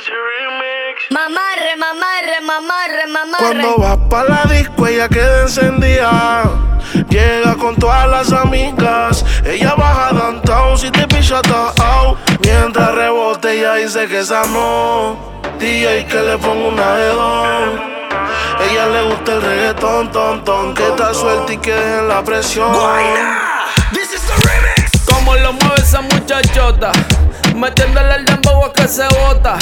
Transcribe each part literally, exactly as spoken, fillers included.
Mamarre, mamarre, mamarre, mamarre. Cuando vas pa' la disco ella queda encendida. Llega con todas las amigas. Ella baja downtown si te picha out. Mientras rebote ella dice que esa no. D J que le ponga una de dos. Ella le gusta el reggaetón, ton, ton. Que está suelta y que dejen la presión. This is the remix. Como lo mueve esa muchachota, metiéndole el dembow a que se bota.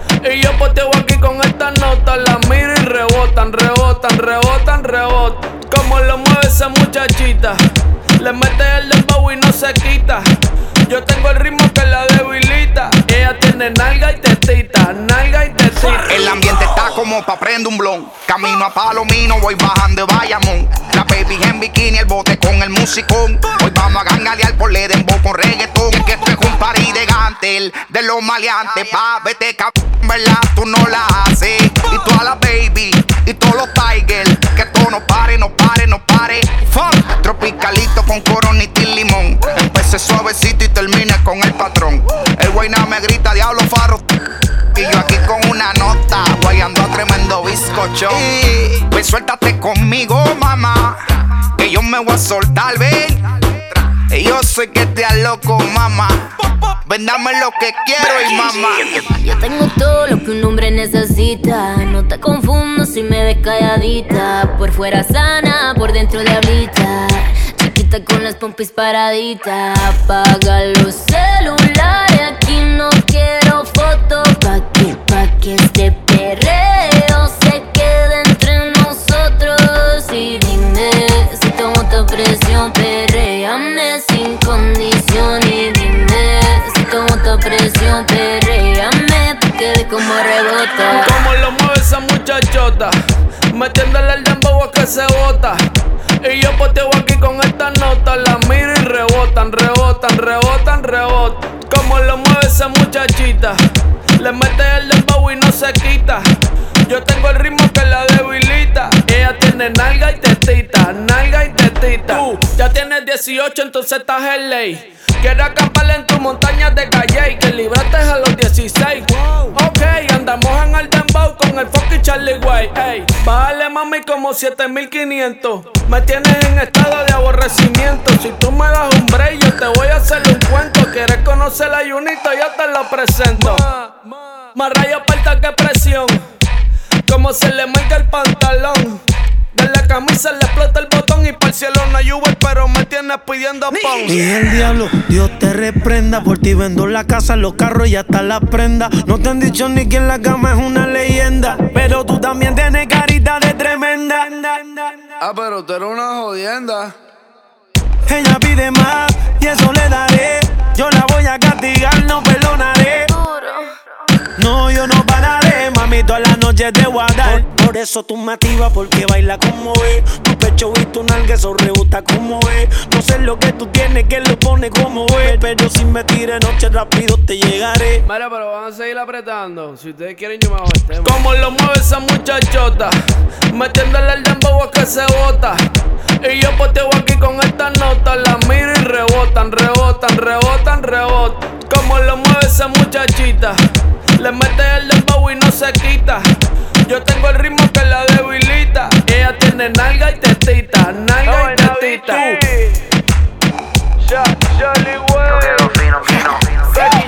Y yo poteo aquí con esta nota. La miro y rebotan, rebotan, rebotan, rebotan. Como lo mueve esa muchachita, le mete el dembow y no se quita. Yo tengo el ritmo que la debilita. Ella tiene nalga y tetita, nalga y tetita. El ambiente está como pa' prender un blon. Camino a Palomino, voy bajando de Bayamón. La baby en bikini, el bote con el musicón. Hoy vamos a gangalear por le dembow con reggaetón. Que esto es un party de gantel, de los maleantes. Pa' vete cabrón, ¿verdad? Tú no la haces. Y toda la baby, y todos los tigers. Que todo no pare, no pare, no pare. Fuck. Tropicalito con coronita y limón. Empecé suavecito y terminé con el patrón. El guayna me grita, diablo farro. Y yo aquí con una nota, guayando a tremendo bizcocho. Y pues suéltate conmigo, mamá, que yo me voy a soltar, ven. Y yo sé que te loco, mamá. Ven, dame lo que quiero y mamá. Yo tengo todo lo que un hombre necesita. No te confundo si me ves calladita. Por fuera sana, por dentro diablita. Chiquita con las pompis paraditas. Apaga los celulares, aquí no quiero fotos. Pa' que, pa' que este perreo se quede entre nosotros. Y dime si tomo esta presión, perréame sin condición. Y dime si tomo esta presión, perréame pa' que ve como rebota. Como lo mueve esa muchachota, metiéndole el dembow a que se bota. Y yo poteo aquí con esta nota. La miro y rebotan, rebotan, rebotan, rebotan. Como lo mueve esa muchachita, le mete el dembow y no se quita. Yo tengo el ritmo que la debilita. Ella tiene nalga y tetita, nalga y tetita. Tú ya tienes dieciocho, entonces estás en ley. Quiero acampar en tu montaña de calle y que libraste a los dieciséis. Ok, andamos en el dembow con el fucking Charlie Way. Ey, bájale mami como siete mil quinientos. Me tienes en estado de aborrecimiento. Si tú me das un break, yo te voy a hacer un cuento. ¿Quieres conocer la Junito? Yo te lo presento. Más rayo aparta que presión. Como se le marca el pantalón. De la camisa le explota el botón. Y para el cielo no hay Uber, pero me tienes pidiendo pon. Y el diablo, Dios te reprenda. Por ti vendo la casa, los carros y hasta la prenda. No te han dicho ni que en la cama es una leyenda, pero tú también tienes carita de tremenda. Ah, pero tú eres una jodienda. Ella pide más y eso le daré. Yo la voy a castigar, no perdonaré. No, yo no pararé, mami, toda la noche te voy a dar. Por, por eso tú me activas, porque baila como es. Tu pecho y tu nalga, eso rebota como es. No sé lo que tú tienes, que lo pone como es. Pero si me tires noche rápido te llegaré. Mira, pero van a seguir apretando. Si ustedes quieren, yo me hago el tema. Como lo mueve esa muchachota, metiéndole el dembow a que se bota. Y yo poteo aquí con esta nota. La miro y rebotan, rebotan, rebotan, rebotan. Como lo mueve esa muchachita, le mete el dembow y no se quita. Yo tengo el ritmo que la debilita. Ella tiene nalga y tetita, nalga y tetita. Yo quedo fino, fino.